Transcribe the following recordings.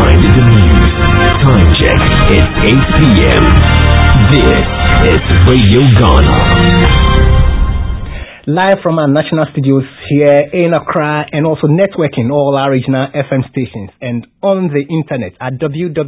Behind the News. Time check is 8 p.m. This is Radio Ghana. Live from our national studios here in Accra and also networking all our regional FM stations and on the internet at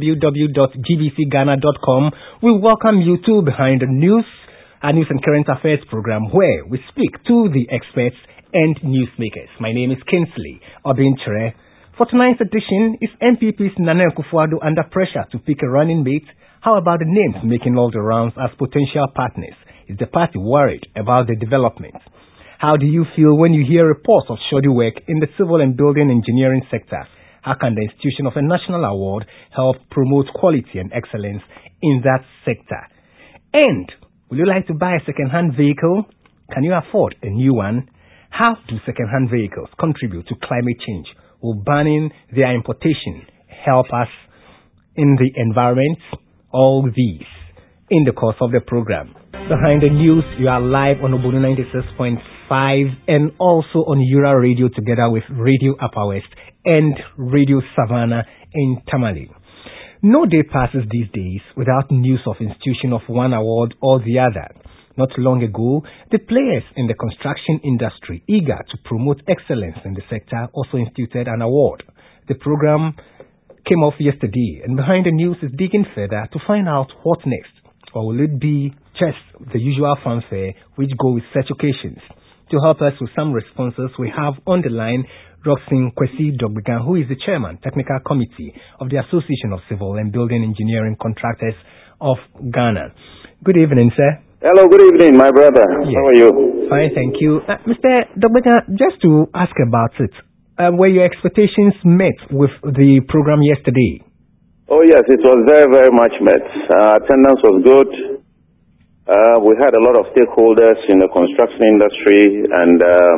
www.gbcghana.com. We welcome you to Behind the News, our news and current affairs program where we speak to the experts and newsmakers. My name is Kinsley Obinchere. For tonight's edition, is MPP's Nana Akufo-Addo under pressure to pick a running mate? How about the names making all the rounds as potential partners? Is the party worried about the development? How do you feel when you hear reports of shoddy work in the civil and building engineering sector? How can the institution of a national award help promote quality and excellence in that sector? And would you like to buy a second-hand vehicle? Can you afford a new one? How do second-hand vehicles contribute to climate change? Will banning their importation help us in the environment? All these in the course of the program. Behind the News, you are live on Obono 96.5 and also on Ura Radio together with Radio Upper West and Radio Savannah in Tamale. No day passes these days without news of institution of one award or the other. Not long ago, the players in the construction industry eager to promote excellence in the sector also instituted an award. The program came off yesterday, and Behind the News is digging further to find out what next. Or will it be just the usual fanfare which go with such occasions? To help us with some responses, we have on the line Roxin Kwesi Dogbegan, who is the chairman, technical committee of the Association of Civil and Building Engineering Contractors of Ghana. Good evening, sir. Hello, good evening, my brother. Yes. How are you? Fine, thank you. Mr. Dogbegan, just to ask about it, were your expectations met with the program yesterday? Oh, yes, it was very, very much met. Attendance was good. We had a lot of stakeholders in the construction industry and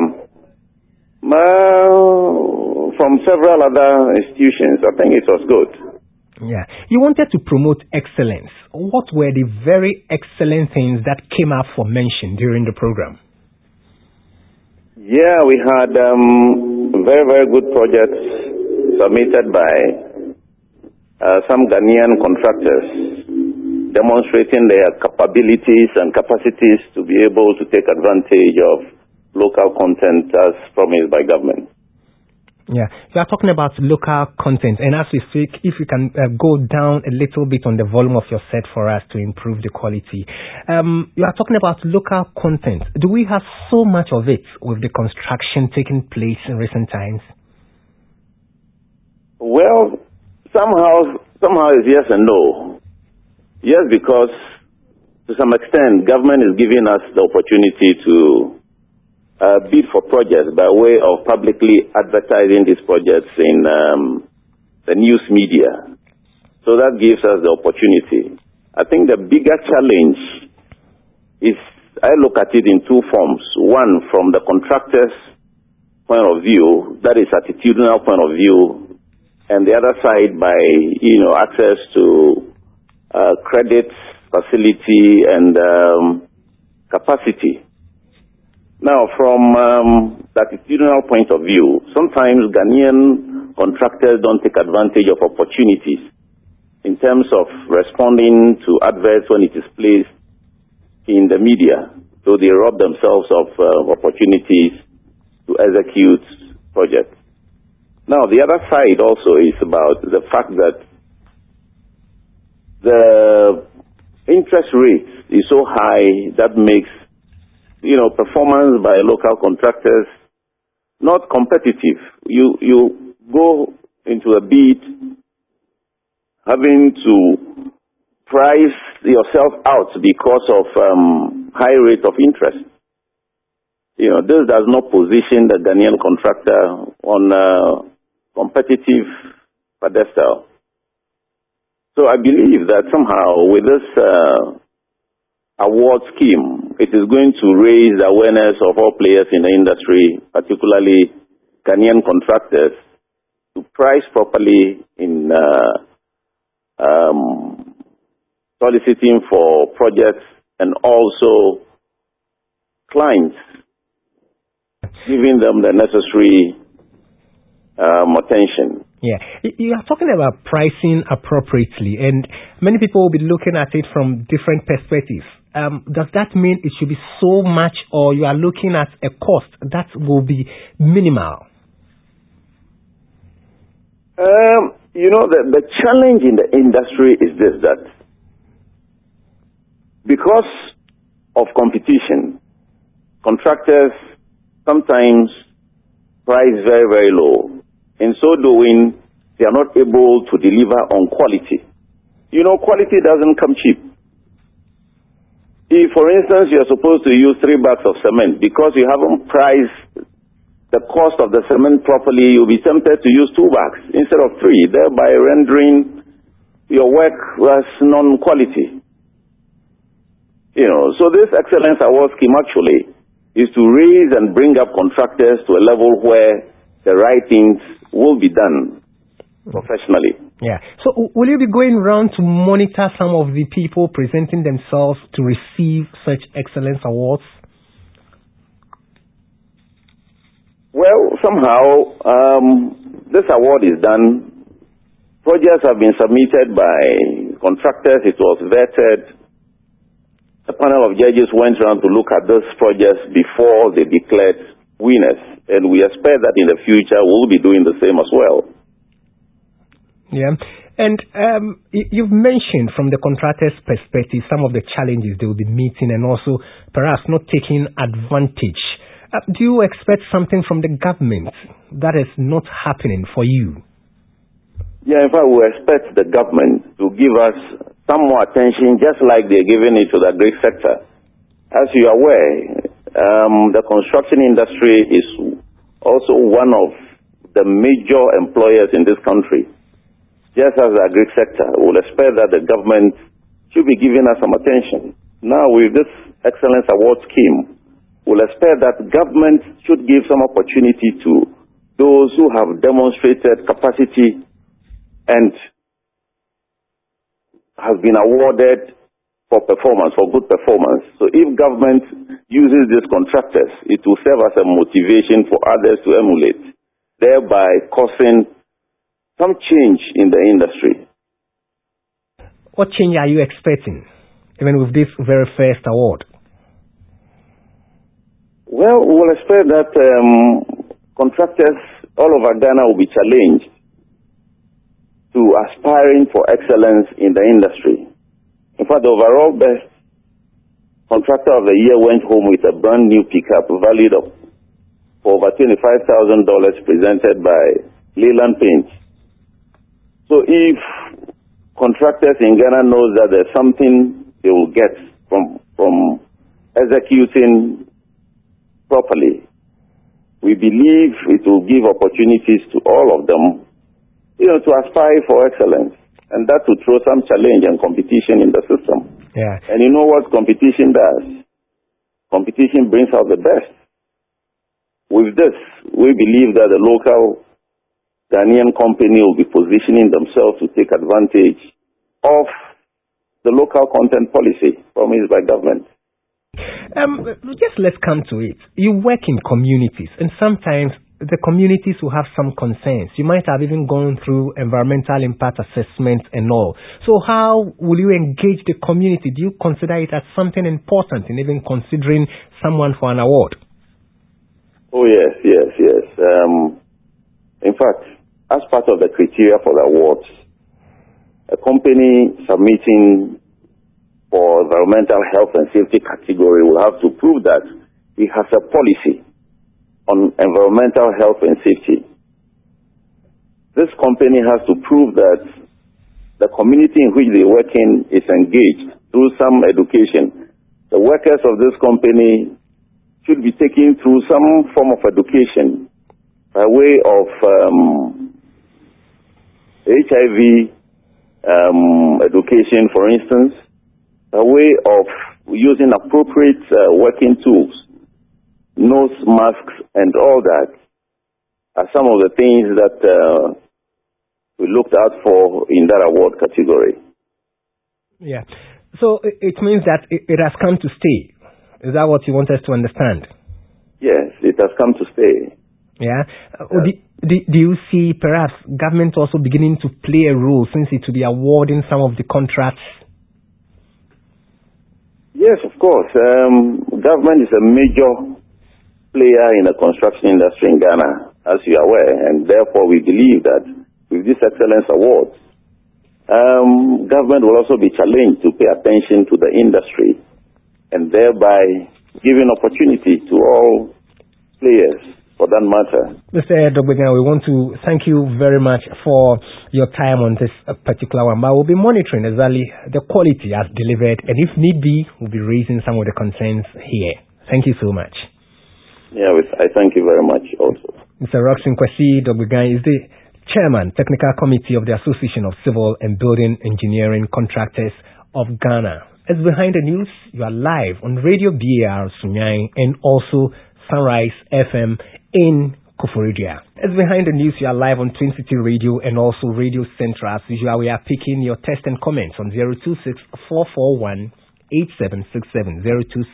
from several other institutions. I think it was good. Yeah. You wanted to promote excellence. What were the very excellent things that came up for mention during the program? Yeah, we had very, very good projects submitted by some Ghanaian contractors demonstrating their capabilities and capacities to be able to take advantage of local content as promised by government. Yeah, you are talking about local content, and as we speak, if you can go down a little bit on the volume of your set for us to improve the quality. You are talking about local content. Do we have so much of it with the construction taking place in recent times? Well, somehow it's yes and no. Yes, because to some extent, government is giving us the opportunity to bid for projects by way of publicly advertising these projects in the news media. So that gives us the opportunity. I think the bigger challenge is, I look at it in two forms. One, from the contractor's point of view, that is attitudinal point of view, and the other side by, access to credit, facility, and capacity. Now, from the attitudinal point of view, sometimes Ghanaian contractors don't take advantage of opportunities in terms of responding to adverts when it is placed in the media. So they rob themselves of opportunities to execute projects. Now, the other side also is about the fact that the interest rate is so high that makes, performance by local contractors not competitive. You go into a bid having to price yourself out because of high rate of interest. This does not position the Ghanaian contractor on a competitive pedestal. So I believe that somehow with this award scheme, it is going to raise the awareness of all players in the industry, particularly Ghanaian contractors, to price properly in soliciting for projects and also clients, giving them the necessary attention. Yeah, you are talking about pricing appropriately, and many people will be looking at it from different perspectives. Does that mean it should be so much, or you are looking at a cost that will be minimal? The challenge in the industry is this, that because of competition, contractors sometimes price very, very low. In so doing, they are not able to deliver on quality. Quality doesn't come cheap. If, for instance, you're supposed to use 3 bags of cement, because you haven't priced the cost of the cement properly, you'll be tempted to use 2 bags instead of 3, thereby rendering your work as non-quality. So this Excellence Award scheme actually is to raise and bring up contractors to a level where the right things will be done professionally. Yeah. So will you be going around to monitor some of the people presenting themselves to receive such excellence awards? Well, somehow this award is done. Projects have been submitted by contractors. It was vetted. A panel of judges went around to look at those projects before they declared winners. And we expect that in the future we'll be doing the same as well. Yeah. And you've mentioned from the contractor's perspective some of the challenges they will be meeting and also perhaps not taking advantage. Do you expect something from the government that is not happening for you? Yeah, in fact, we expect the government to give us some more attention, just like they're giving it to the agri sector. As you are aware, the construction industry is also one of the major employers in this country. Just as the agri sector, we'll expect that the government should be giving us some attention. Now, with this Excellence Award scheme, we'll expect that government should give some opportunity to those who have demonstrated capacity and have been awarded for performance, for good performance. So if government uses these contractors, it will serve as a motivation for others to emulate, thereby causing some change in the industry. What change are you expecting, even with this very first award? Well, we'll expect that contractors all over Ghana will be challenged to aspiring for excellence in the industry. In fact, the overall best contractor of the year went home with a brand new pickup valued for over $25,000 presented by Leyland Paint. So if contractors in Ghana knows that there's something they will get from executing properly, we believe it will give opportunities to all of them, to aspire for excellence. And that will throw some challenge and competition in the system. Yeah. And you know what competition does? Competition brings out the best. With this, we believe that the local Ghanaian company will be positioning themselves to take advantage of the local content policy promised by government. Just let's come to it. You work in communities, and sometimes the communities will have some concerns. You might have even gone through environmental impact assessments and all. So how will you engage the community? Do you consider it as something important in even considering someone for an award? Oh, yes. In fact, as part of the criteria for the awards, a company submitting for environmental health and safety category will have to prove that it has a policy on environmental health and safety. This company has to prove that the community in which they work in is engaged through some education. The workers of this company should be taken through some form of education by way of HIV education, for instance, a way of using appropriate working tools, nose masks, and all that are some of the things that we looked out for in that award category. Yeah. So it means that it has come to stay. Is that what you want us to understand? Yes, it has come to stay. Yeah. Do you see perhaps government also beginning to play a role since it will be awarding some of the contracts? Yes, of course. Government is a major player in the construction industry in Ghana, as you are aware, and therefore we believe that with this excellence award, government will also be challenged to pay attention to the industry and thereby giving opportunity to all players for that matter. Mr. Dogbegan, we want to thank you very much for your time on this particular one. But we'll be monitoring exactly the quality as delivered, and if need be, we'll be raising some of the concerns here. Thank you so much. Yeah, I thank you very much also. Mr. Roxin Kwesi Dogbegan is the Chairman, Technical Committee of the Association of Civil and Building Engineering Contractors of Ghana. As Behind the News, you are live on Radio BAR Sunyani and also Sunrise FM in Koforidua. As Behind the News, you are live on Twin City Radio and also Radio Central. As usual, we are picking your text and comments on 026-441-8767,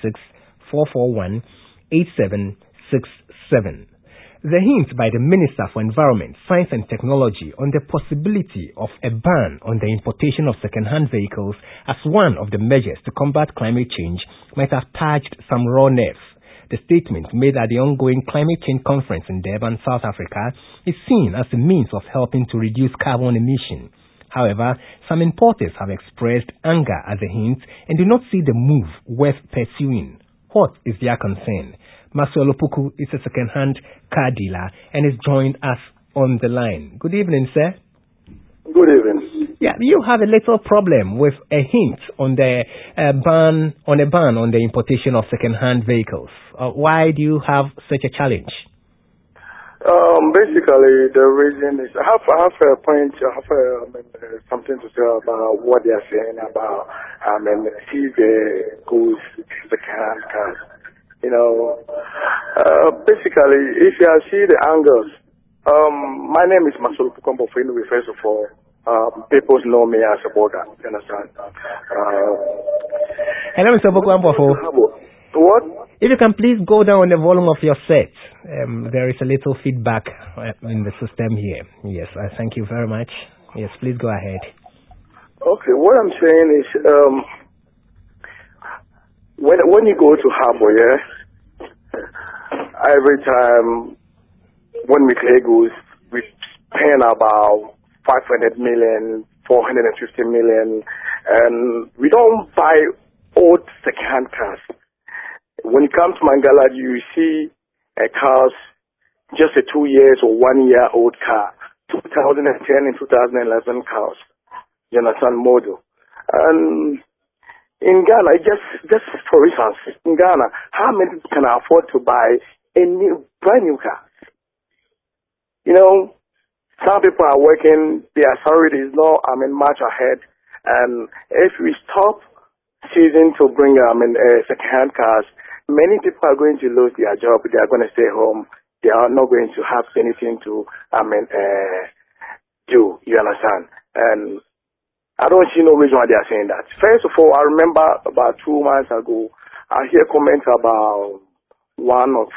026-441-8767. The hint by the Minister for Environment, Science and Technology on the possibility of a ban on the importation of second-hand vehicles as one of the measures to combat climate change might have touched some raw nerves. The statement made at the ongoing Climate Change Conference in Durban, South Africa, is seen as a means of helping to reduce carbon emission. However, some importers have expressed anger at the hint and do not see the move worth pursuing. What is their concern? Masuelo Puku is a second-hand car dealer and is joined us on the line. Good evening, sir. Good evening. Yeah, you have a little problem with a hint on the ban on the importation of second-hand vehicles. Why do you have such a challenge? Basically, the reason is I have a point. I have something to say about what they are saying about if they goes second-hand cars. You know, basically, if you see the angles, my name is Masuelo Pukombo. First of all, people know me as a blogger. You understand? Hello, Mr. Pukombo. What? If you can please go down the volume of your set. There is a little feedback in the system here. Yes, I thank you very much. Yes, please go ahead. Okay, what I'm saying is, when you go to Harbour, yeah, every time when we clear goods, we spend about 500 million, 450 million, and we don't buy old second-hand cars. When you come to Mangala, you see cars, just a 2 years or 1 year old car, 2010 and 2011 cars, you understand, model. And in Ghana, just for instance, in Ghana, how many people can afford to buy a brand new car? You know, some people are working, their salary is not, much ahead. And if we stop choosing to bring, second-hand cars, many people are going to lose their job. They are going to stay home. They are not going to have anything to, do. You understand? And I don't see no reason why they are saying that. First of all, I remember about 2 months ago, I hear comments about one of,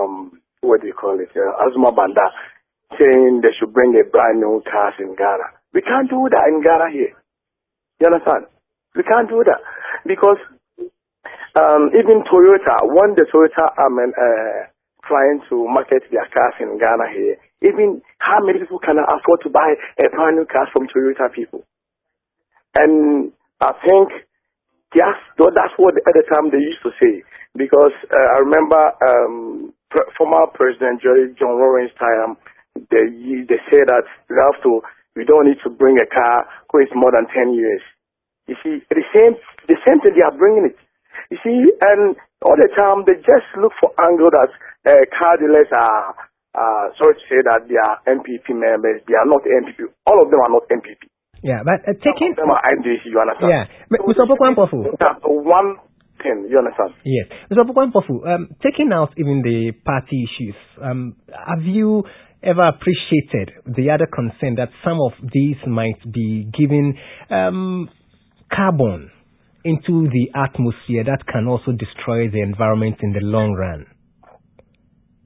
Azuma Banda, saying they should bring a brand new cars in Ghana. We can't do that in Ghana here. You understand? We can't do that. Because even Toyota, when the Toyota, trying to market their cars in Ghana here, even how many people can afford to buy a brand new car from Toyota people? And I think that's what at the time they used to say. Because I remember former President John Lawrence time, they say that we don't need to bring a car who is more than 10 years. You see, the same thing they are bringing it. You see, and all the time they just look for angle that car dealers are, sorry to say that they are MPP members. They are not MPP. All of them are not MPP. Yeah, but taking... Some of them are MDC, you understand? Yeah, but Mr. Pukwampofu. One thing, you understand? Yes. Mr. Pukwampofu, taking out even the party issues, have you ever appreciated the other concern that some of these might be giving carbon into the atmosphere that can also destroy the environment in the long run?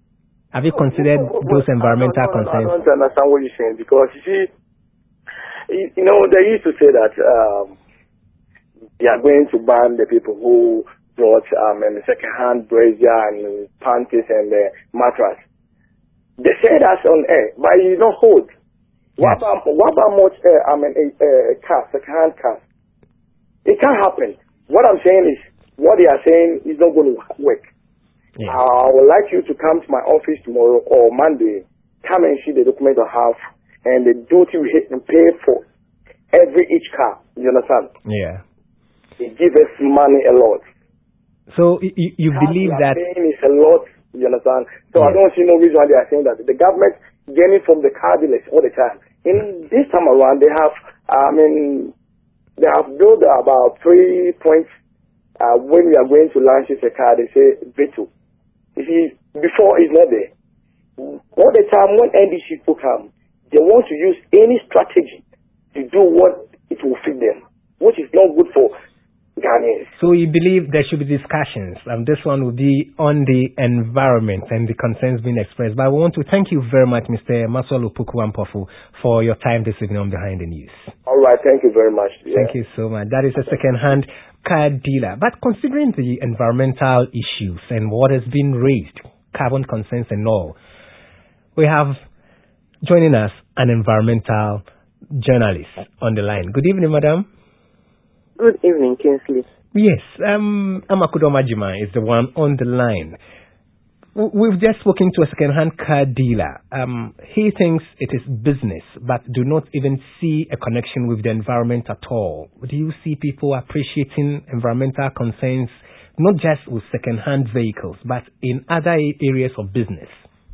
Have you considered those environmental concerns? I don't understand what you're saying, because you see, they used to say that they are going to ban the people who brought second-hand brazier and panties and mattress. They say that's on air, but you don't hold. What about much car, second-hand cars? It can't happen. What I'm saying is, what they are saying is not going to work. Yeah. I would like you to come to my office tomorrow or Monday. Come and see the document I have and the duty we pay for each car. You understand? Yeah. They give us money a lot. So you believe that it's a lot. You understand? So I don't see no reason why they are saying that. The government getting from the car dealers all the time. In this time around, they have built about 3 points. When we are going to launch a car, they say veto. You see, before it's not there. All the time when NDC people come, they want to use any strategy to do what it will fit them, which is not good for Ghanaians. So you believe there should be discussions, and this one will be on the environment and the concerns being expressed. But I want to thank you very much, Mr. Maxwell Opoku Ampofo, for your time this evening on Behind the News. All right, thank you very much. Yeah. Thank you so much. That is a second-hand car dealer. But considering the environmental issues and what has been raised, carbon concerns and all, we have joining us an environmental journalist on the line. Good evening, madam. Good evening, Kingsley. Yes, Amakudo Majima is the one on the line. We've just spoken to a second-hand car dealer. He thinks it is business, but do not even see a connection with the environment at all. Do you see people appreciating environmental concerns, not just with second-hand vehicles, but in other areas of business?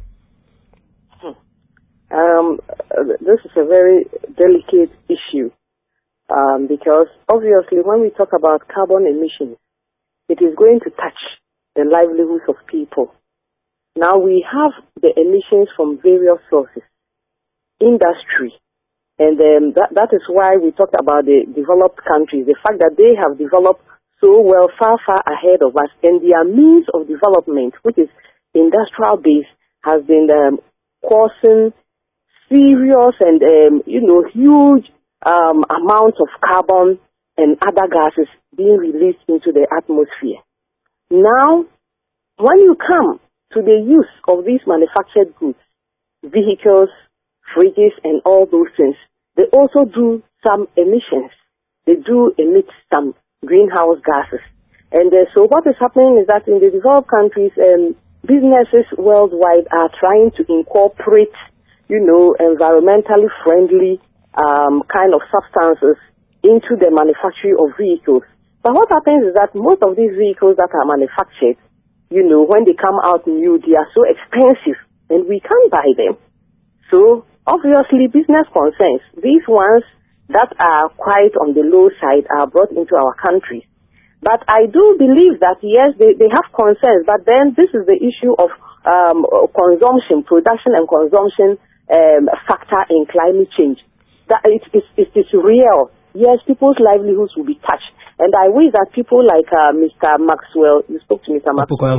This is a very delicate issue because obviously when we talk about carbon emissions, it is going to touch the livelihoods of people. Now we have the emissions from various sources, industry, and that is why we talked about the developed countries, the fact that they have developed so well, far ahead of us, and their means of development, which is industrial based, has been causing serious and huge amounts of carbon and other gases being released into the atmosphere. Now, when you come to the use of these manufactured goods, vehicles, fridges, and all those things, they also do some emissions. They do emit some greenhouse gases. And so what is happening is that in the developed countries, businesses worldwide are trying to incorporate, environmentally friendly kind of substances into the manufacturing of vehicles. But what happens is that most of these vehicles that are manufactured, when they come out new, they are so expensive and we can't buy them. So obviously business concerns, these ones that are quite on the low side are brought into our countries. But I do believe that yes, they have concerns, but then this is the issue of consumption, production and consumption factor in climate change. That it is real. Yes, people's livelihoods will be touched. And I wish that people like Mr. Maxwell, you spoke to Mr. Maxwell,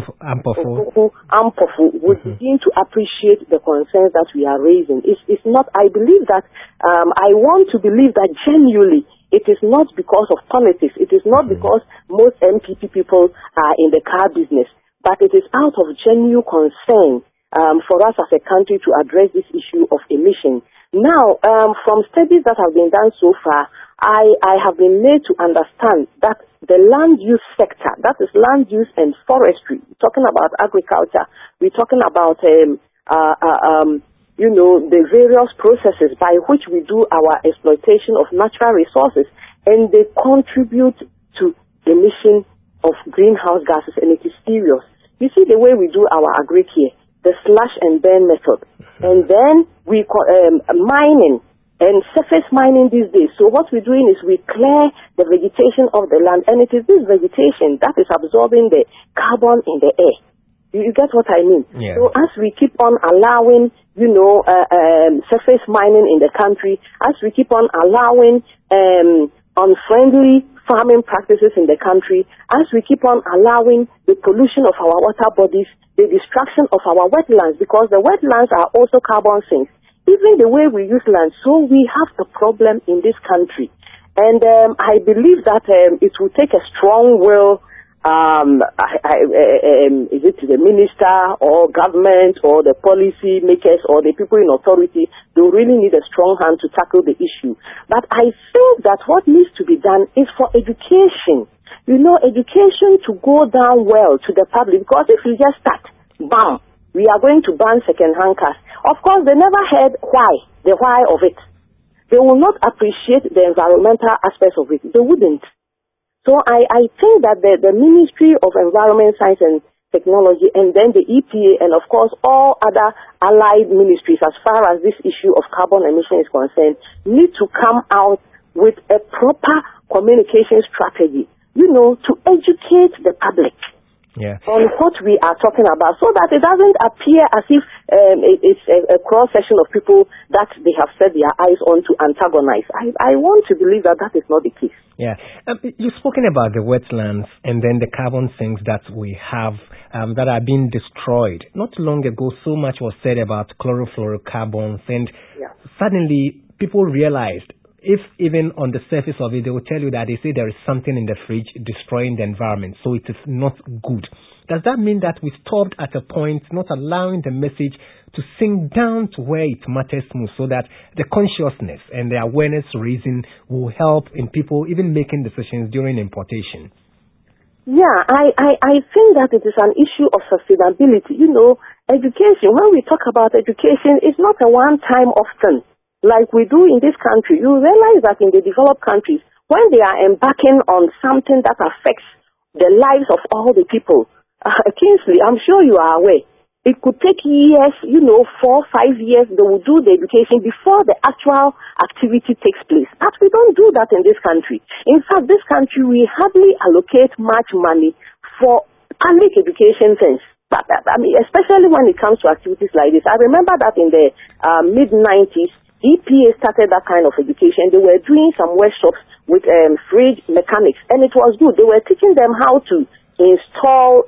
Ampofo would begin to appreciate the concerns that we are raising. It's not, I believe that, I want to believe that genuinely it is not because of politics. It is not because most MPP people are in the car business, but it is out of genuine concern for us as a country to address this issue of emission. Now, from studies that have been done so far, I have been made to understand that the land use sector, that is land use and forestry, we're talking about agriculture, we're talking about, the various processes by which we do our exploitation of natural resources, and they contribute to emission of greenhouse gases, and it is serious. You see the way we do our agri here, the slash and burn method, and then we mining and surface mining these days. So what we're doing is we clear the vegetation of the land, and it is this vegetation that is absorbing the carbon in the air. You get what I mean? Yeah. So as we keep on allowing, surface mining in the country, as we keep on allowing unfriendly farming practices in the country, as we keep on allowing the pollution of our water bodies, the destruction of our wetlands, because the wetlands are also carbon sinks. Even the way we use land, so we have a problem in this country. And I believe that it will take a strong will, is it the minister or government or the policy makers or the people in authority, they really need a strong hand to tackle the issue. But I feel that what needs to be done is for education. You know, education to go down well to the public, because if you just start, bam, we are going to ban second-hand cars. Of course, they never heard the why of it. They will not appreciate the environmental aspects of it. They wouldn't. So I think that the Ministry of Environment, Science and Technology, and then the EPA, and of course all other allied ministries as far as this issue of carbon emission is concerned, need to come out with a proper communication strategy, you know, to educate the public on what we are talking about, so that it doesn't appear as if it's a cross-section of people that they have set their eyes on to antagonize. I want to believe that that is not the case. Yeah. You've spoken about the wetlands and then the carbon sinks that we have that are being destroyed. Not long ago, so much was said about chlorofluorocarbons, and suddenly people realized, if even on the surface of it, they will tell you that they say there is something in the fridge destroying the environment, so it is not good. Does that mean that we stopped at a point, not allowing the message to sink down to where it matters most, so that the consciousness and the awareness raising will help in people even making decisions during importation? Yeah, I think that it is an issue of sustainability. You know, education, when we talk about education, it's not a one-time often. Like we do in this country, you realize that in the developed countries, when they are embarking on something that affects the lives of all the people, Kingsley, I'm sure you are aware, it could take years, 4 or 5 years, they will do the education before the actual activity takes place. But we don't do that in this country. In fact, this country, we hardly allocate much money for public education things. But, I mean, especially when it comes to activities like this. I remember that in the mid-90s, EPA started that kind of education. They were doing some workshops with fridge mechanics, and it was good. They were teaching them how to install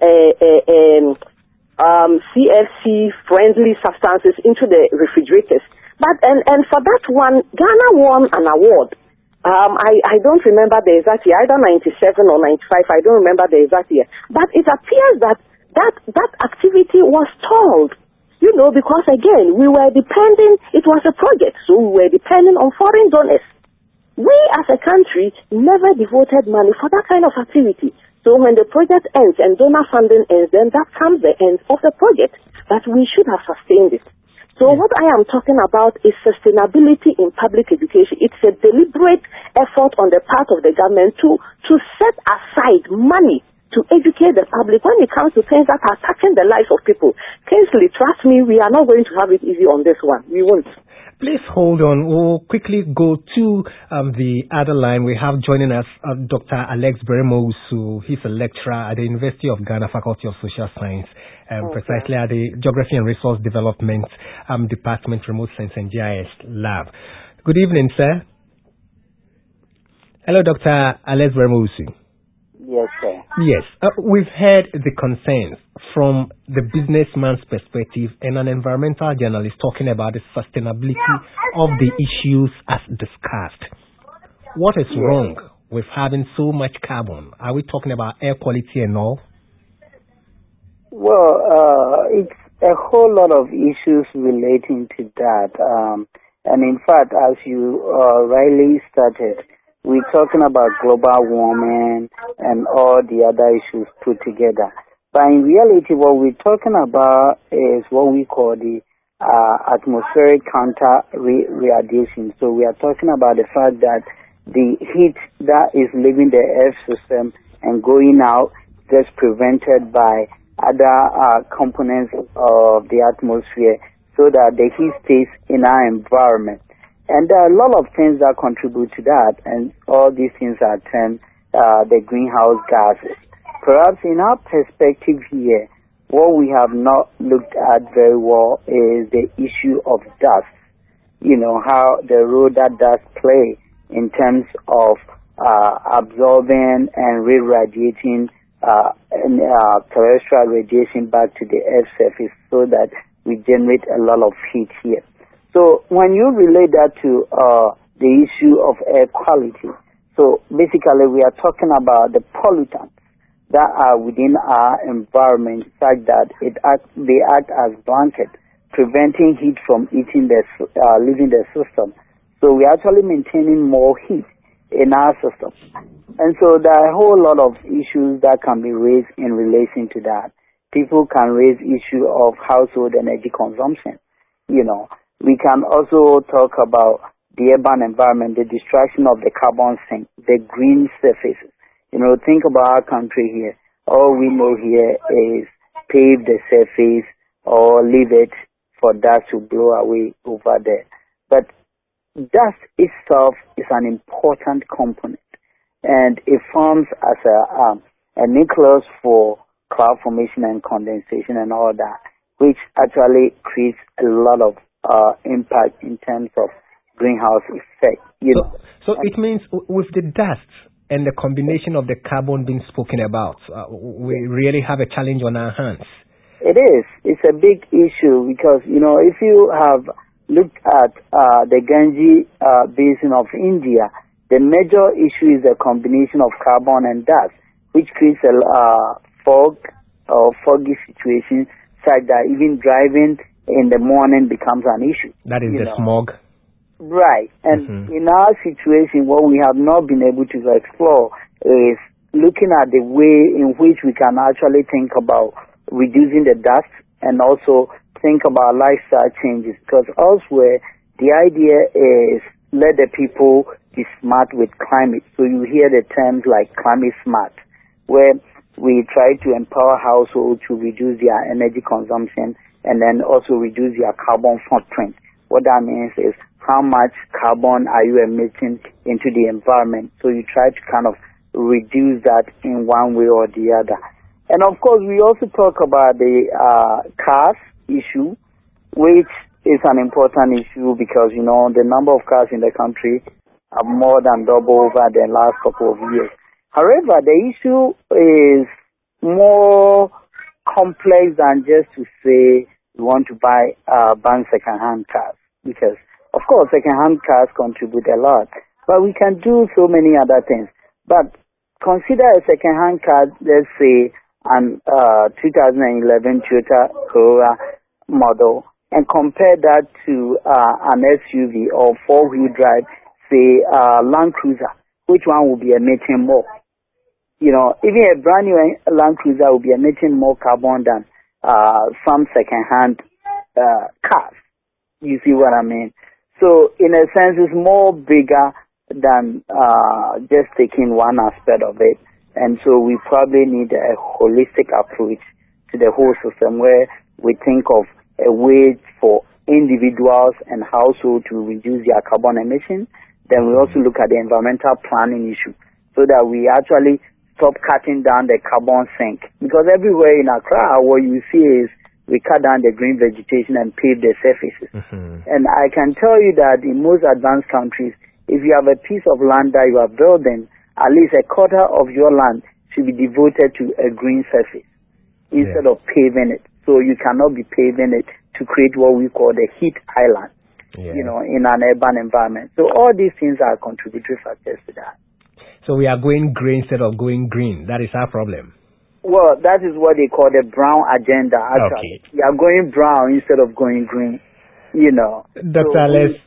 CFC-friendly substances into the refrigerators. But and for that one, Ghana won an award. I don't remember the exact year, either 97 or 95. I don't remember the exact year. But it appears that activity was stalled. Because again, we were depending, it was a project, so we were depending on foreign donors. We as a country never devoted money for that kind of activity. So when the project ends and donor funding ends, then that comes the end of the project. But we should have sustained it. So what I am talking about is sustainability in public education. It's a deliberate effort on the part of the government to set aside money to educate the public when it comes to things that are touching the lives of people. Kingsley, trust me, we are not going to have it easy on this one. We won't. Please hold on. We'll quickly go to the other line. We have joining us Dr. Alex Beremowusu. He's a lecturer at the University of Ghana Faculty of Social Science, precisely at the Geography and Resource Development Department, Remote Science and GIS Lab. Good evening, sir. Hello, Dr. Alex Beremowusu. Yes, sir. Yes. We've heard the concerns from the businessman's perspective and an environmental journalist talking about the sustainability of the issues as discussed. What is wrong with having so much carbon? Are we talking about air quality and all? Well, it's a whole lot of issues relating to that. And in fact, as you rightly started, we're talking about global warming and all the other issues put together. But in reality, what we're talking about is what we call the atmospheric counter radiation. So we are talking about the fact that the heat that is leaving the earth system and going out gets prevented by other components of the atmosphere so that the heat stays in our environment. And there are a lot of things that contribute to that, and all these things are termed the greenhouse gases. Perhaps in our perspective here, what we have not looked at very well is the issue of dust. How the role that dust play in terms of absorbing and re-radiating terrestrial radiation back to the Earth's surface so that we generate a lot of heat here. So when you relate that to the issue of air quality, so basically we are talking about the pollutants that are within our environment such that they act as blanket, preventing heat from leaving the system. So we're actually maintaining more heat in our system. And so there are a whole lot of issues that can be raised in relation to that. People can raise issue of household energy consumption. We can also talk about the urban environment, the destruction of the carbon sink, the green surfaces. Think about our country here. All we know here is pave the surface or leave it for dust to blow away over there. But dust itself is an important component, and it forms as a nucleus for cloud formation and condensation and all that, which actually creates a lot of impact in terms of greenhouse effect. So it means with the dust and the combination of the carbon being spoken about, we really have a challenge on our hands. It is. It's a big issue because, if you have looked at the Ganges basin of India, the major issue is the combination of carbon and dust, which creates a fog or foggy situation such that even driving in the morning becomes an issue. That is the smog. Right. And in our situation, what we have not been able to explore is looking at the way in which we can actually think about reducing the dust and also think about lifestyle changes. Because elsewhere, the idea is let the people be smart with climate. So you hear the terms like climate smart, where we try to empower households to reduce their energy consumption and then also reduce their carbon footprint. What that means is how much carbon are you emitting into the environment? So you try to kind of reduce that in one way or the other. And of course, we also talk about the cars issue, which is an important issue because, the number of cars in the country have more than doubled over the last couple of years. However, the issue is more complex than just to say we want to buy second-hand cars. Because, of course, second-hand cars contribute a lot, but we can do so many other things. But consider a second-hand car, let's say, an 2011 Toyota Corolla model, and compare that to an SUV or four-wheel drive, say, Land Cruiser. Which one will be emitting more? Even a brand new Land Cruiser will be emitting more carbon than some second-hand cars. You see what I mean? So, in a sense, it's more bigger than just taking one aspect of it. And so we probably need a holistic approach to the whole system where we think of a way for individuals and households to reduce their carbon emissions. Then we also look at the environmental planning issue so that we actually stop cutting down the carbon sink. Because everywhere in Accra, what you see is we cut down the green vegetation and pave the surfaces. And I can tell you that in most advanced countries, if you have a piece of land that you are building, at least a quarter of your land should be devoted to a green surface instead of paving it. So you cannot be paving it to create what we call the heat island, in an urban environment. So all these things are contributory factors to that. So we are going grey instead of going green. That is our problem. Well, that is what they call the brown agenda, actually. Okay. We are going brown instead of going green, Dr. Les.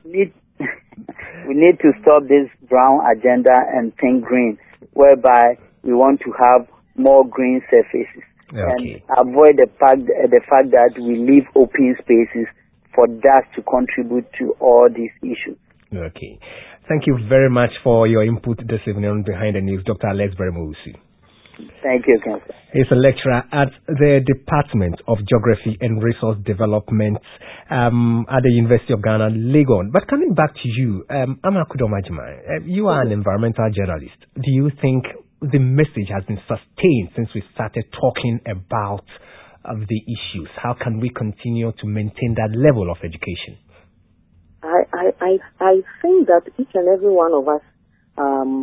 We need to stop this brown agenda and think green, whereby we want to have more green surfaces and avoid the fact that we leave open spaces for dust to contribute to all these issues. Okay. Thank you very much for your input this evening on Behind the News, Dr. Les Bermusi. Thank you, Councillor. He's a lecturer at the Department of Geography and Resource Development at the University of Ghana, Legon. But coming back to you, Amakudo Majima, you are an environmental journalist. Do you think the message has been sustained since we started talking about the issues? How can we continue to maintain that level of education? I think that each and every one of us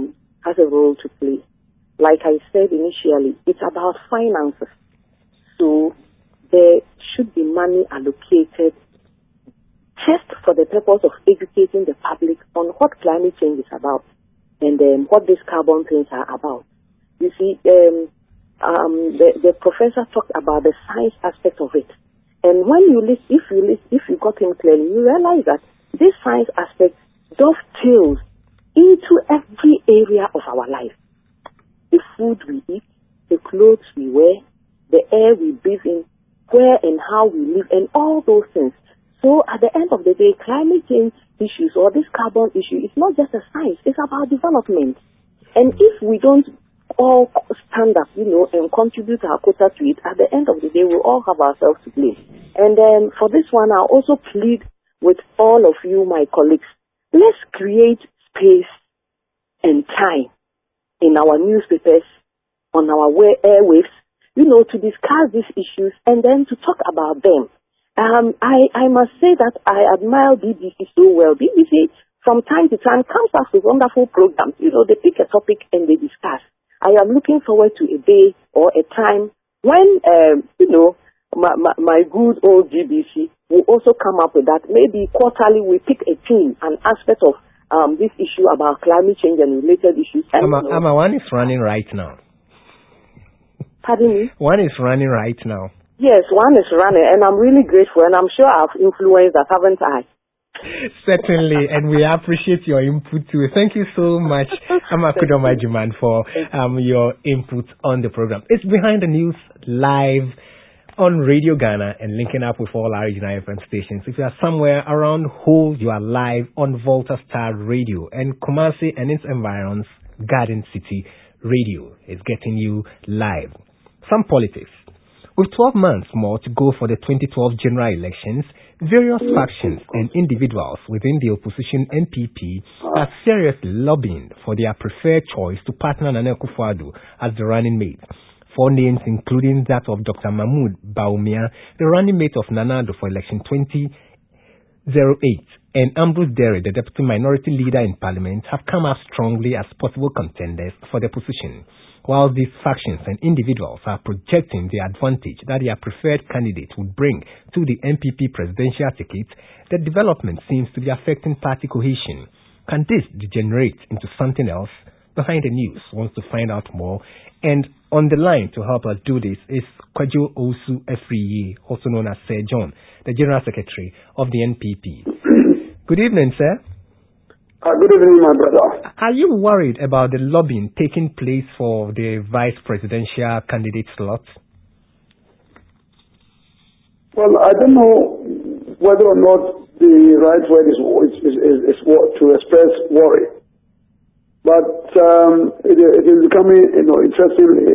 has a role to play. Like I said initially, it's about finances. So there should be money allocated just for the purpose of educating the public on what climate change is about and what these carbon things are about. You see, the professor talked about the science aspect of it. And when you listen, if you got him clearly, you realize that this science aspect dovetails into every area of our life. The food we eat, the clothes we wear, the air we breathe in, where and how we live, and all those things. So at the end of the day, climate change issues or this carbon issue is not just a science, it's about development. And if we don't all stand up, and contribute our quota to it, at the end of the day, we'll all have ourselves to blame. And for this one, I'll also plead with all of you, my colleagues, let's create space and time in our newspapers, on our airwaves, to discuss these issues and then to talk about them. I must say that I admire BBC so well. BBC, from time to time, comes up with wonderful programs. They pick a topic and they discuss. I am looking forward to a day or a time when, my good old BBC will also come up with that. Maybe quarterly we pick a theme, an aspect of this issue about climate change and related issues. Ama, one is running right now. Pardon me? One is running right now. Yes, one is running, and I'm really grateful, and I'm sure I've influenced that, haven't I? Certainly, and we appreciate your input too. Thank you so much, Amakudo Majiman, for your input on the program. It's Behind the News live on Radio Ghana and linking up with all our regional FM stations. If you are somewhere around Hull, you are live on Volta Star Radio, and Kumasi and its environs, Garden City Radio is getting you live. Some politics. With 12 months more to go for the 2012 general elections, various factions and individuals within the opposition NPP are seriously lobbying for their preferred choice to partner Nana Akufo-Addo as the running mate. 4 names, including that of Dr. Mahmoud Bawumia, the running mate of Nana Addo for election 2008, and Ambrose Derry, the deputy minority leader in parliament, have come up strongly as possible contenders for the position. While these factions and individuals are projecting the advantage that their preferred candidate would bring to the NPP presidential ticket, the development seems to be affecting party cohesion. Can this degenerate into something else? Behind the News wants to find out more. And on the line to help us do this is Kwajo Osu Efriye, also known as Sir John, the General Secretary of the NPP. Good evening, sir. Good evening, my brother. Are you worried about the lobbying taking place for the vice presidential candidate slot? Well, I don't know whether or not the right word is to express worry, but it is becoming, interestingly,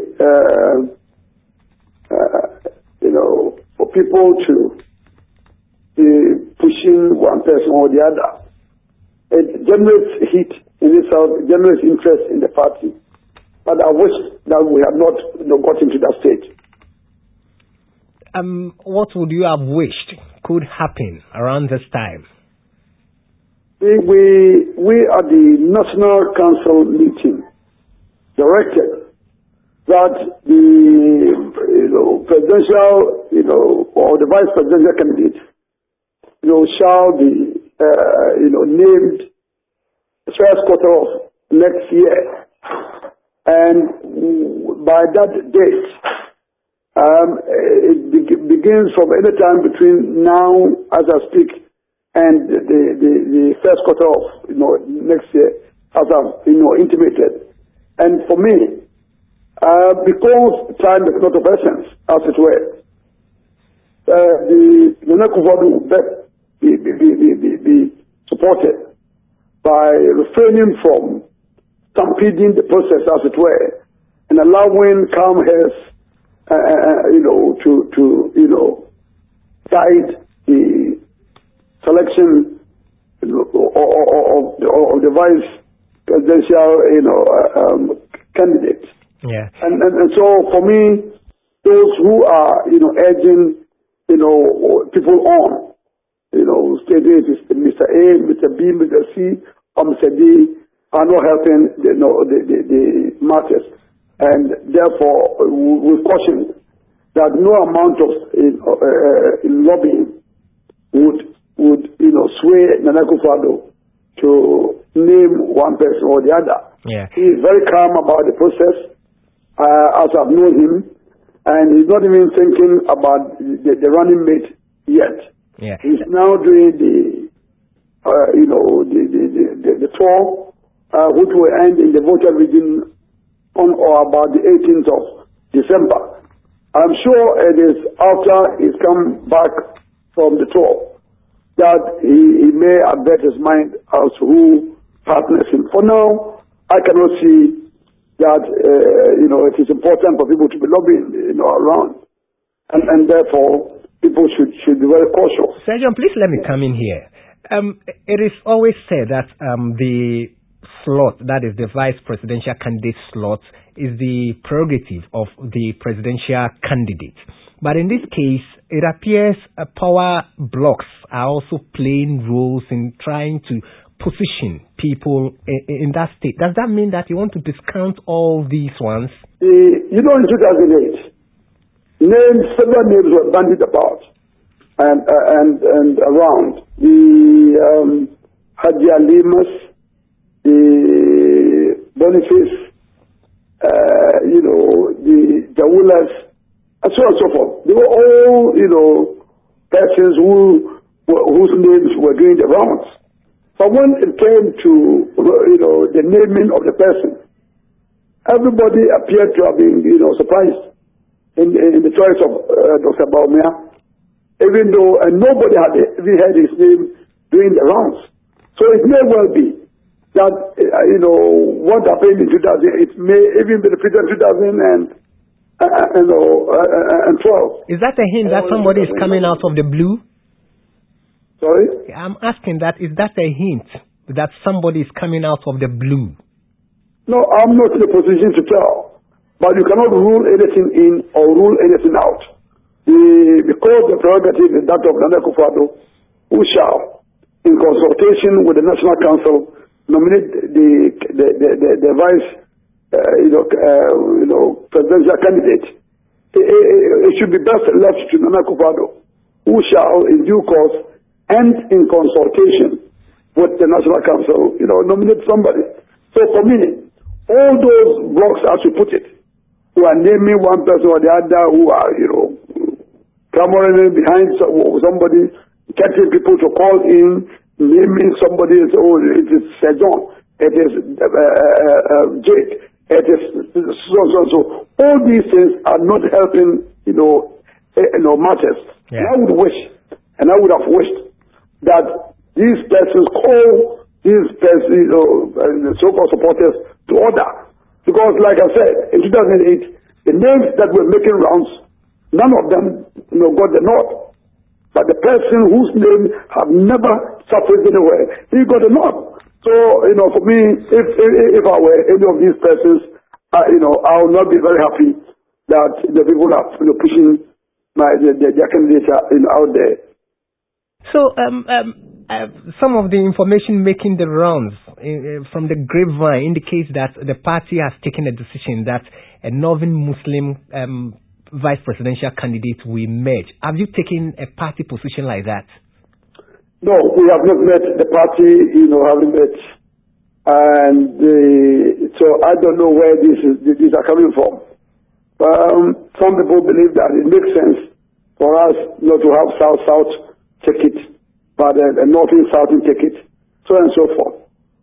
for people to be pushing one person or the other. It generates heat in itself, it generates interest in the party. But I wish that we had not gotten to that stage. What would you have wished could happen around this time? We at the National Council meeting directed that the presidential, or the vice presidential candidate, shall be named first quarter of next year, and by that date, it begins from any time between now, as I speak, and the first quarter of next year, as I've intimated. And for me, because time is not of essence, as it were, the Nana Akufo-Addo will be supported by refraining from stampeding the process, as it were, and allowing calm heads, to guide the selection of the vice presidential, candidate. Yeah. And so for me, those who are urging people on, stating it is Mr. A, Mr. B, Mr. C, or Mr. D, are not helping the the matters. And therefore, we caution that no amount of lobbying would sway Nana Akufo-Addo to name one person or the other. Yeah. He is very calm about the process, as I've known him, and he's not even thinking about the running mate yet. Yeah. He's now doing the tour, which will end in the Volta region on or about the 18th of December. I'm sure it is after he's come back from the tour that he may advert his mind as to who partners him. For now, I cannot see that it is important for people to be lobbying around, and therefore people should be very cautious. Sir John, please let me come in here. It is always said that the slot, that is the vice presidential candidate slot, is the prerogative of the presidential candidate. But in this case, it appears power blocks are also playing roles in trying to position people in that state. Does that mean that you want to discount all these ones? In 2008, several names were bandied about and around. The Haji Alimas, the Boniface, the Jawulas, and so on and so forth. They were all, persons whose names were doing the rounds. But when it came to, the naming of the person, everybody appeared to have been, surprised in the choice of Dr. Bawumia, even though nobody had even heard his name doing the rounds. So it may well be that, what happened in 2000, it may even be repeated in 2012. Is that a hint that somebody is coming out of the blue? Sorry? I'm asking that, is that a hint that somebody is coming out of the blue? No, I'm not in a position to tell. But you cannot rule anything in or rule anything out. Because the prerogative is that of Nana Akufo-Addo, who shall, in consultation with the National Council, nominate the vice presidential candidate. It should be best left to Nana Akufo-Addo, who shall, in due course, and in consultation with the National Council, nominate somebody. So for me, all those blocks, as you put it, who are naming one person or the other, who are, clamoring behind somebody, getting people to call in, naming somebody, it is Sir John, it is Jake, it is so. All these things are not helping, matters. Yeah. And I would wish, and I would have wished that these persons call these persons, so-called supporters to order. Because, like I said, in 2008, the names that were making rounds, none of them, got the nod. But the person whose name have never surfaced anywhere, he got a nod. So, for me, if I were any of these persons, I would not be very happy that the people are pushing their candidature out there. So, some of the information making the rounds from the grapevine indicates that the party has taken a decision that a Northern Muslim vice presidential candidate will emerge. Have you taken a party position like that? No, we have not met. The party, haven't met. And so I don't know where these are coming from. Some people believe that it makes sense for us not to have South-South ticket, but a Northern-Southern ticket, so and so forth.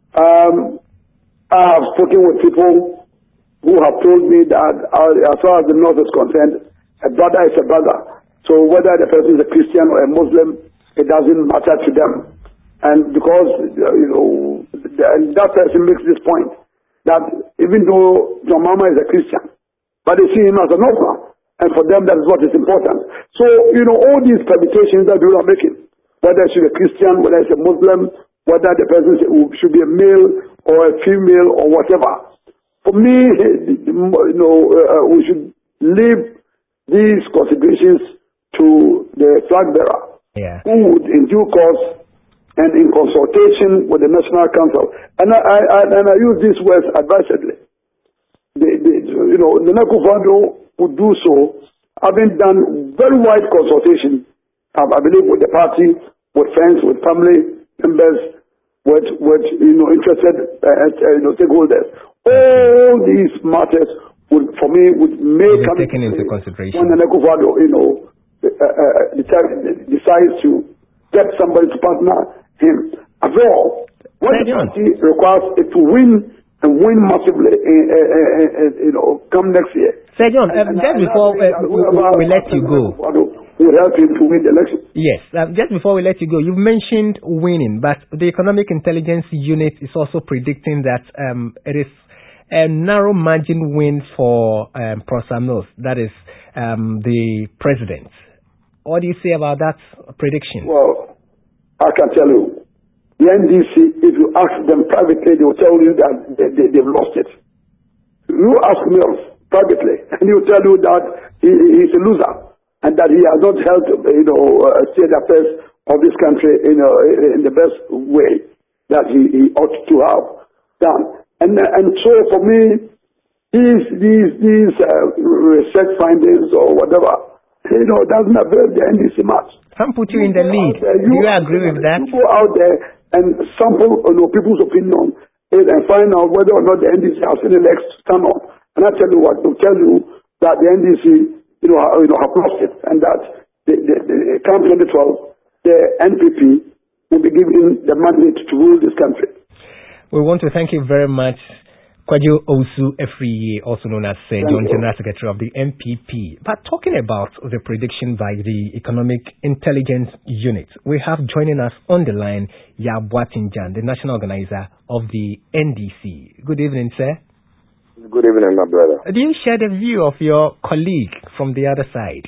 I have spoken with people who have told me that as far as the North is concerned, a brother is a brother. So whether the person is a Christian or a Muslim, it doesn't matter to them. And because, that person makes this point, that even though John Mahama is a Christian, but they see him as a Northerner, and for them that is what is important. So, all these permutations that people are making, whether it's a Christian, whether it's a Muslim, whether the person should be a male or a female or whatever. For me, we should leave these considerations to the flag bearer, who would, in due course and in consultation with the National Council, and I use these words advisedly, Nana Akufo-Addo would do so, having done very wide consultation, I believe, with the party, with friends, with family members, with interested stakeholders. All these matters would make taken into consideration. When Nana Akufo-Addo, decides to get somebody to partner him. After all, what the party requires is to win and win massively, come next year. Sir John, just before we let you go, will help him to win the election. Yes, just before we let you go, you've mentioned winning, but the Economic Intelligence Unit is also predicting that it is a narrow margin win for Professor Mills, that is the president. What do you say about that prediction? Well, I can tell you, the NDC, if you ask them privately, they will tell you that they've lost it. You ask Mills privately, and he will tell you that he's a loser, and that he has not helped, state affairs of this country, in the best way that he ought to have done. And so for me, these research findings or whatever, doesn't avail the NDC much. Some put you in the lead. Do you agree with that? You go out there and sample people's opinion and find out whether or not the NDC has any legs to stand on. And I tell you what, they'll tell you that the NDC, have lost it, and that come 2012, the NPP will be given the mandate to rule this country. We want to thank you very much, Kwadwo Owusu-Afriyie, also known as John, General Secretary of the NPP. But talking about the prediction by the Economic Intelligence Unit, we have joining us on the line Yaa Boateng-Gyan, the national organizer of the NDC. Good evening, sir. Good evening, my brother. Do you share the view of your colleague from the other side?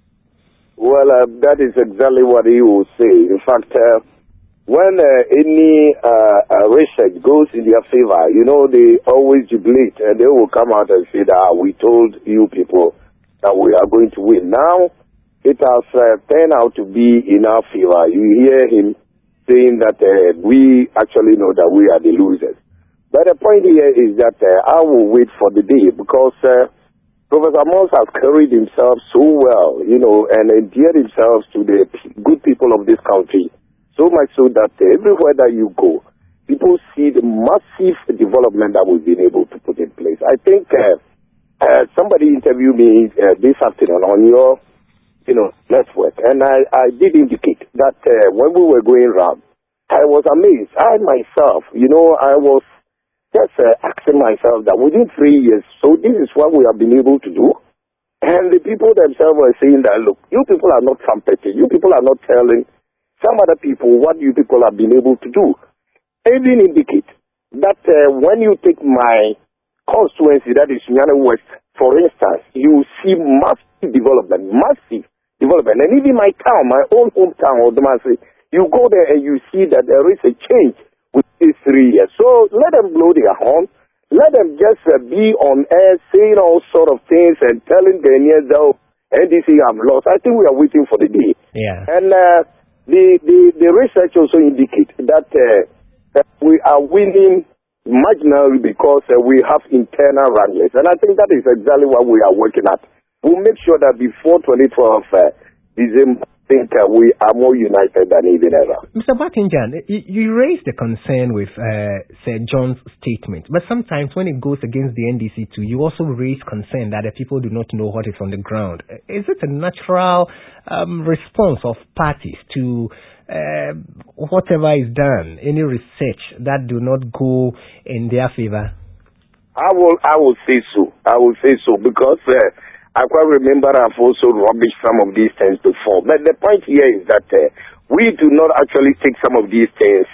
Well, that is exactly what he will say. In fact, when any research goes in their favor, they always jubilate, and they will come out and say that we told you people that we are going to win. Now, it has turned out to be in our favor. You hear him saying that we actually know that we are the losers. But the point here is that I will wait for the day, because Professor Mills has carried himself so well, and endeared himself to the good people of this country. So much so that everywhere that you go, people see the massive development that we've been able to put in place. I think somebody interviewed me this afternoon on your, network, and I did indicate that when we were going around, I was amazed. I myself, I was just asking myself that within 3 years, so this is what we have been able to do. And the people themselves were saying that, look, you people are not trumpeting. You people are not telling some other people what you people have been able to do. I even indicate that when you take my constituency, that is Nyame West, for instance, you see massive development. And even my town, my own hometown, Odumase, you go there and you see that there is a change with these 3 years. So let them blow their horn. Let them just be on air saying all sort of things and telling Ghanaians that NDC have lost. I think we are waiting for the day. Yeah. And the research also indicates that we are winning marginally because we have internal rallies. And I think that is exactly what we are working at. We'll make sure that before 2012 December, I think we are more united than even ever. Mr. Boateng-Gyan, you raised the concern with Sir John's statement, but sometimes when it goes against the NDC too, you also raise concern that the people do not know what is on the ground. Is it a natural response of parties to whatever is done, any research that do not go in their favor? I will say so. I will say so because I quite remember I've also rubbished some of these things before. But the point here is that we do not actually take some of these things,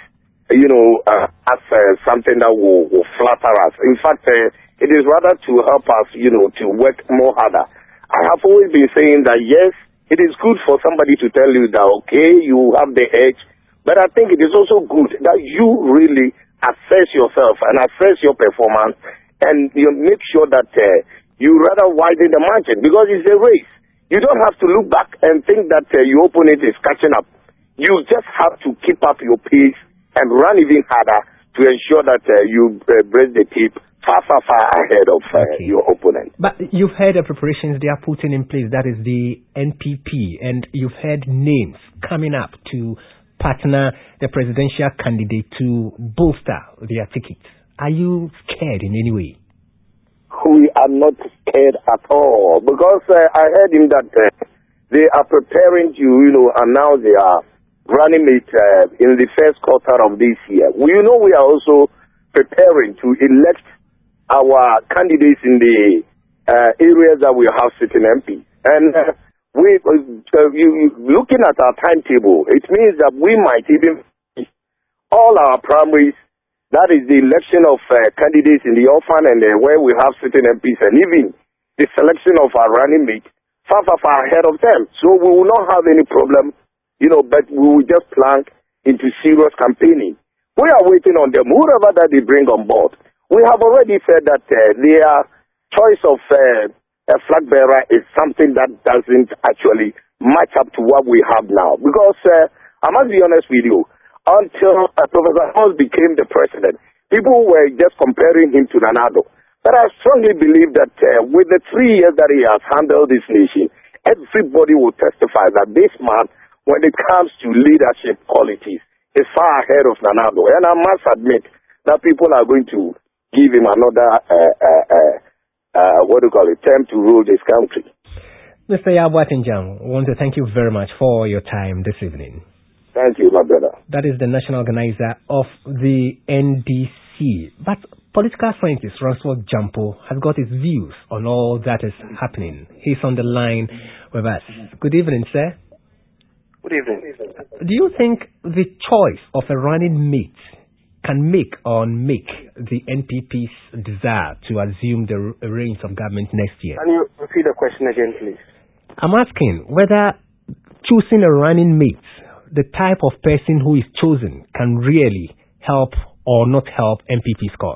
as something that will flatter us. In fact, it is rather to help us, to work more harder. I have always been saying that, yes, it is good for somebody to tell you that, okay, you have the edge. But I think it is also good that you really assess yourself and assess your performance and you make sure that you rather widen the margin, because it's a race. You don't have to look back and think that your opponent is catching up. You just have to keep up your pace and run even harder to ensure that you break the tape far ahead of your opponent. But you've heard the preparations they are putting in place, that is the NPP, and you've heard names coming up to partner the presidential candidate to bolster their tickets. Are you scared in any way? We are not scared at all, because I heard him that they are preparing to, announce their running mate in the first quarter of this year. We are also preparing to elect our candidates in the areas that we have sitting MP. And looking at our timetable, it means that we might even all our primaries, that is the election of candidates in the orphan and where we have sitting MPs, and even the selection of our running mate far ahead of them. So we will not have any problem, but we will just plunge into serious campaigning. We are waiting on them, whoever that they bring on board. We have already said that their choice of a flag bearer is something that doesn't actually match up to what we have now. Because I must be honest with you, until Professor House became the president, people were just comparing him to Nanado. But I strongly believe that with the 3 years that he has handled this nation, everybody will testify that this man, when it comes to leadership qualities, is far ahead of Nanado. And I must admit that people are going to give him another, term to rule this country. Mr. Yabuatinjang, I want to thank you very much for your time this evening. Thank you, my brother. That is the national organizer of the NDC. But political scientist Ransford Jampo has got his views on all that is happening. He's on the line with us. Good evening, sir. Good evening. Do you think the choice of a running mate can make or unmake the NPP's desire to assume the reins of government next year? Can you repeat the question again, please? I'm asking whether choosing a running mate, the type of person who is chosen, can really help or not help NPP's cause.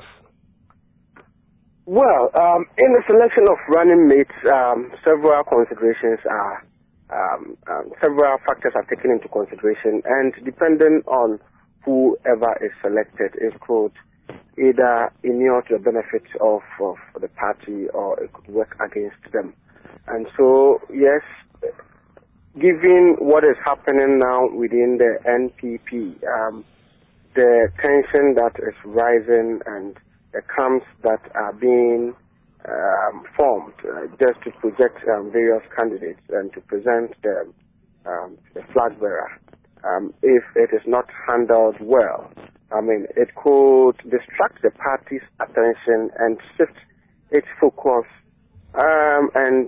Well, in the selection of running mates, several considerations are, several factors are taken into consideration, and depending on whoever is selected, it could either inure to the benefit of the party or it could work against them. And so, yes, given what is happening now within the NPP, the tension that is rising and the camps that are being formed just to project various candidates and to present the flag bearer, if it is not handled well, it could distract the party's attention and shift its focus and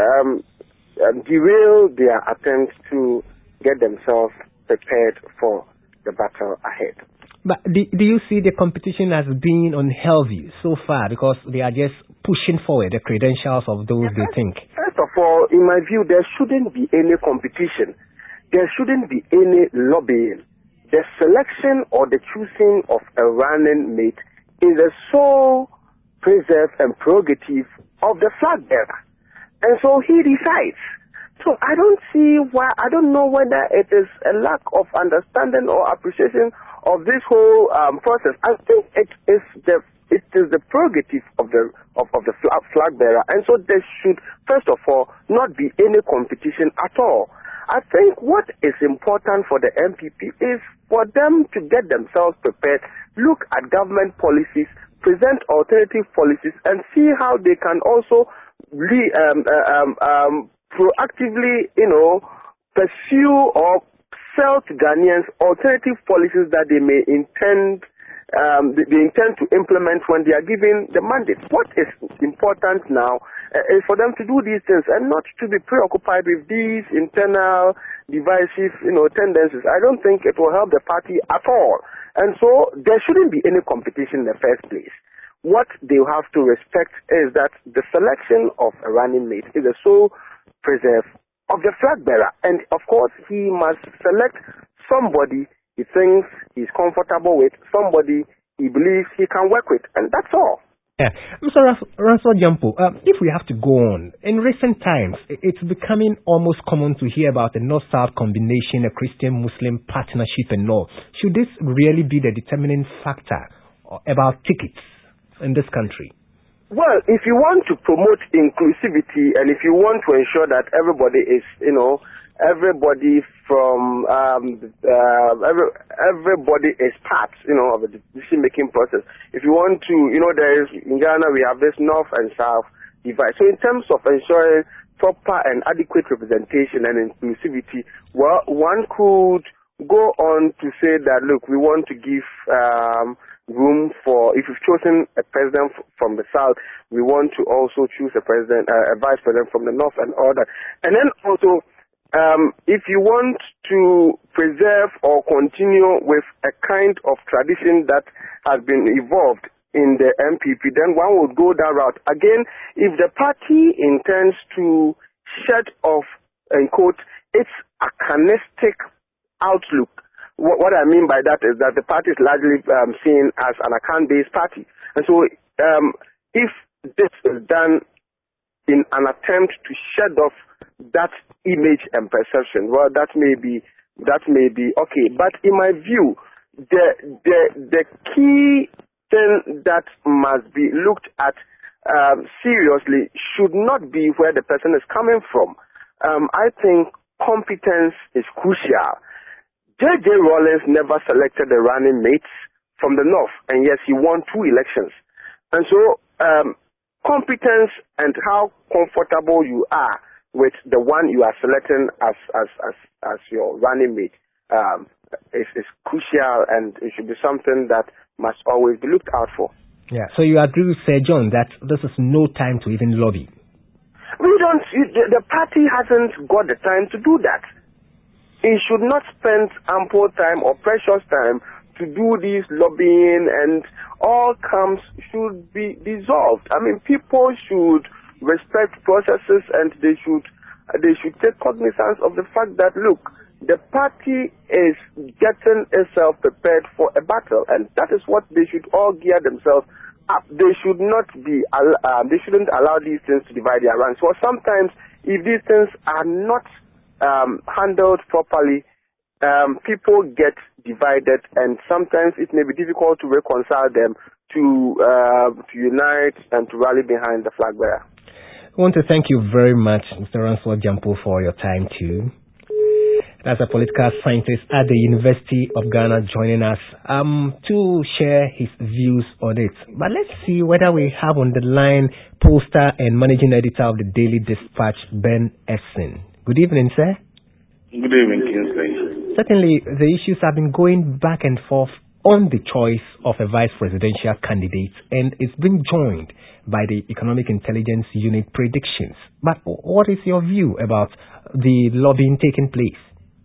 derail their attempts to get themselves prepared for the battle ahead. But do you see the competition as being unhealthy so far because they are just pushing forward the credentials of those they think? First of all, in my view, there shouldn't be any competition. There shouldn't be any lobbying. The selection or the choosing of a running mate is the sole preserve and prerogative of the flag bearer. And so he decides. So I don't know whether it is a lack of understanding or appreciation of this whole process. I think it is the prerogative of the flag bearer, and so there should first of all not be any competition at all. I think what is important for the MPP is for them to get themselves prepared, look at government policies, present alternative policies, and see how they can also proactively, pursue or sell to Ghanaians alternative policies that they may intend to implement when they are given the mandate. What is important now is for them to do these things and not to be preoccupied with these internal divisive, tendencies. I don't think it will help the party at all. And so there shouldn't be any competition in the first place. What they have to respect is that the selection of a running mate is the sole preserve of the flag bearer, and of course he must select somebody he thinks he's comfortable with, somebody he believes he can work with, and that's all. Yeah. Mr. Ransford Jampo, if we have to go on, in recent times it's becoming almost common to hear about a North-South combination, a Christian-Muslim partnership and all. Should this really be the determining factor about tickets in this country? Well, if you want to promote inclusivity and if you want to ensure that everybody is, everybody from everybody is part, of the decision-making process. If you want to, there is in Ghana we have this north and south divide. So in terms of ensuring proper and adequate representation and inclusivity, well, one could go on to say that, look, we want to give room for, if you've chosen a president from the south, we want to also choose a vice president from the north and all that. And then also, if you want to preserve or continue with a kind of tradition that has been evolved in the MPP, then one would go that route. Again, if the party intends to shed off, and quote, its anachronistic outlook, what I mean by that is that the party is largely seen as an account-based party. And so if this is done in an attempt to shed off that image and perception, well, that may be okay. But in my view, the key thing that must be looked at seriously should not be where the person is coming from. I think competence is crucial. J.J. Rawlings never selected the running mates from the north, and yes, he won 2 elections. And so, competence and how comfortable you are with the one you are selecting as your running mate is crucial, and it should be something that must always be looked out for. Yeah. So you agree with Sir John that this is no time to even lobby? The party hasn't got the time to do that. It should not spend ample time or precious time to do this lobbying, and all camps should be dissolved. I mean, people should respect processes, and they should take cognizance of the fact that, look, the party is getting itself prepared for a battle, and that is what they should all gear themselves up. They should not be, they shouldn't allow these things to divide their ranks. So sometimes, if these things are not handled properly, people get divided, and sometimes it may be difficult to reconcile them, to unite and to rally behind the flag bearer. I want to thank you very much, Mr. Ransford Jampo, for your time too. As a political scientist at the University of Ghana, joining us to share his views on it. But let's see whether we have on the line poster and managing editor of the Daily Dispatch, Ben Essin. Good evening, sir. Good evening, Kingsley. Certainly, the issues have been going back and forth on the choice of a vice presidential candidate, and it's been joined by the Economic Intelligence Unit predictions. But what is your view about the lobbying taking place?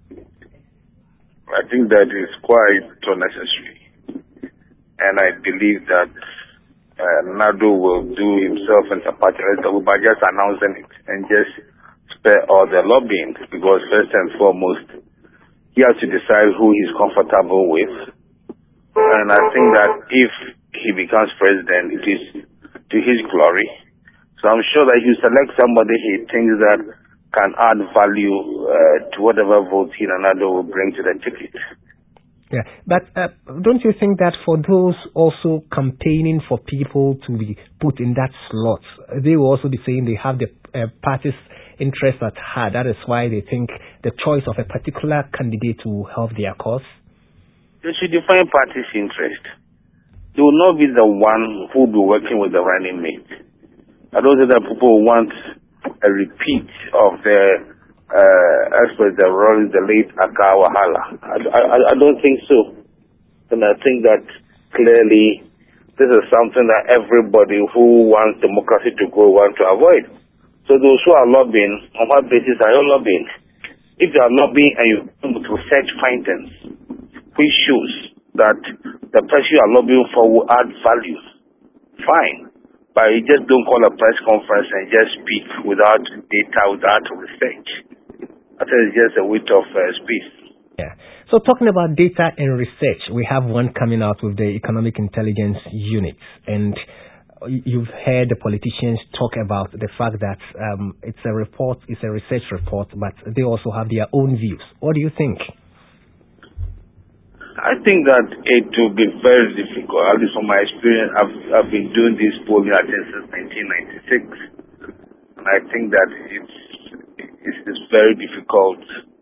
I think that is quite unnecessary, and I believe that Nado will do himself and Tapachara by just announcing it and just spare all the lobbying, because first and foremost, he has to decide who he's comfortable with. And I think that if he becomes president, it is to his glory. So I'm sure that he'll select somebody he thinks that can add value to whatever vote he and Nado will bring to the ticket. Yeah, but don't you think that for those also campaigning for people to be put in that slot, they will also be saying they have the party's interest at heart? That is why they think the choice of a particular candidate will help their cause? They should define party's interest. They will not be the one who will be working with the running mate. I don't think that people want a repeat of the ex-president Rawlings, the late Aka Wahala. I don't think so. And I think that clearly this is something that everybody who wants democracy to go want to avoid. So those who are lobbying, on what basis are you lobbying? If you are lobbying and you come with research findings, which shows that the person you are lobbying for will add value, fine. But you just don't call a press conference and just speak without data, without research. I think it's just a waste of space. Yeah. So talking about data and research, we have one coming out with the Economic Intelligence Unit. And you've heard the politicians talk about the fact that it's a report, it's a research report, but they also have their own views. What do you think? I think that it will be very difficult. At least from my experience, I've been doing this polling since 1996, and I think that it's very difficult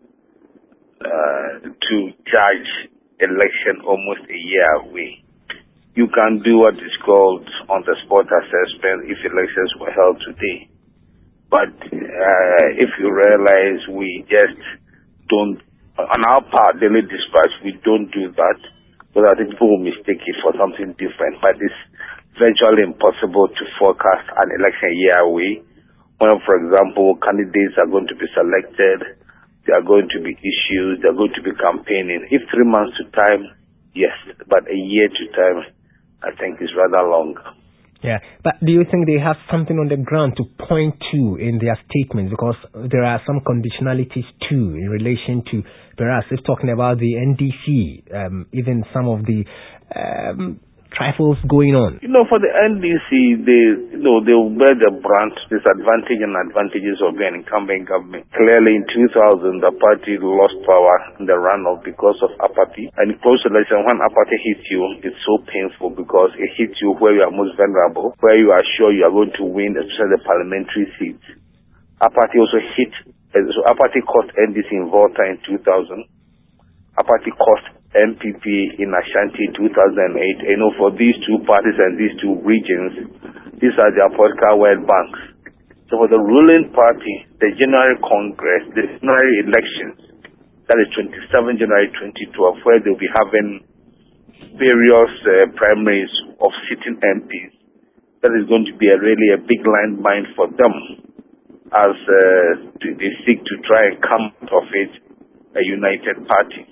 to judge election almost a year away. You can do what is called on-the-spot assessment if elections were held today, but if you realize we just don't. On our part, Daily Dispatch, we don't do that, because I think people will mistake it for something different. But it's virtually impossible to forecast an election year away. When, for example, candidates are going to be selected, there are going to be issues, they are going to be campaigning. If 3 months to time, yes, but a year to time, I think is rather long. Yeah, but do you think they have something on the ground to point to in their statements? Because there are some conditionalities too in relation to, perhaps if talking about the NDC, even some of the trifles going on. For the NDC, they will bear the brunt, disadvantage and advantages of being an incumbent government. Clearly, in 2000, the party lost power in the runoff because of apathy. And in close election, when apathy hits you, it's so painful because it hits you where you are most vulnerable, where you are sure you are going to win, especially the parliamentary seats. Apathy also apathy cost NDC in Volta in 2000. Apathy cost MPP in Ashanti in 2008. For these two parties and these two regions, these are their political world banks. So for the ruling party, the January Congress, the January elections, that is 27 January 2012, where they'll be having various primaries of sitting MPs, that is going to be really a big landmine for them as they seek to try and come out of it a united party.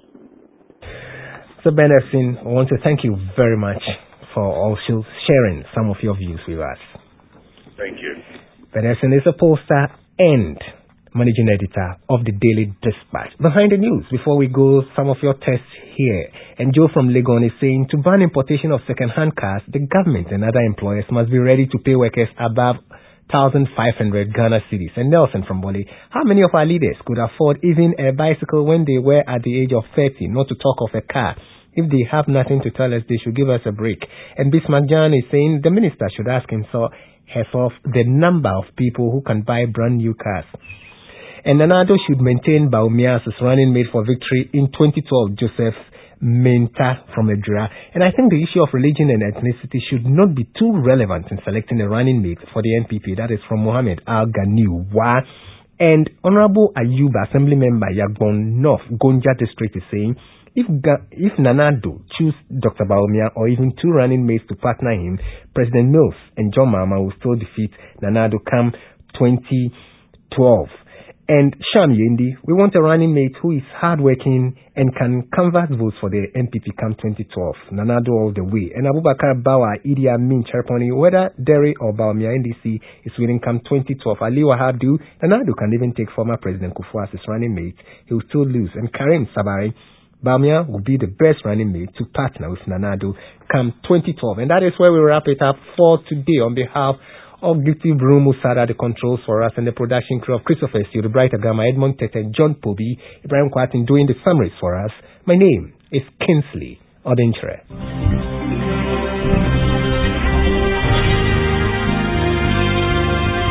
So Ben Efsin, I want to thank you very much for also sharing some of your views with us. Thank you. Ben Efsin is a poster and managing editor of the Daily Dispatch. Behind the news, before we go, some of your tests here. And Joe from Legon is saying, to ban importation of second-hand cars, the government and other employers must be ready to pay workers above 1,500 Ghana cedis. And Nelson from Boli, how many of our leaders could afford even a bicycle when they were at the age of 30, not to talk of a car? If they have nothing to tell us, they should give us a break. And Bismarck John is saying the minister should ask herself the number of people who can buy brand new cars. And Nanado should maintain Bawumia as running mate for victory in 2012, Joseph Menta from Edra. And I think the issue of religion and ethnicity should not be too relevant in selecting a running mate for the NPP. That is from Mohammed Al-Ganiwa. And Honorable Ayuba, Assembly Member Yagbon North, Gonja District, is saying, if Nanado choose Dr. Bawumia or even two running mates to partner him, President Mills and John Mahama will still defeat Nanado come 2012. And Sham Yendi, we want a running mate who is hardworking and can canvass votes for the NPP come 2012. Nanado all the way. And Abubakar Bawa, Idi Amin Cherponi, whether Derry or Bawumia NDC is winning come 2012. Ali Wahabdu, Nanado can even take former President Kufuor as his running mate. He will still lose. And Karim Sabari, Bawumia will be the best running mate to partner with Nanado come 2012. And that is where we wrap it up for today. On behalf of Gifty Broom Musada, the controls for us, and the production crew of Christopher Steele, Bright Agama, Edmond Tete, John Pobi, Ibrahim Kwatin doing the summaries for us. My name is Kinsley Odenchere.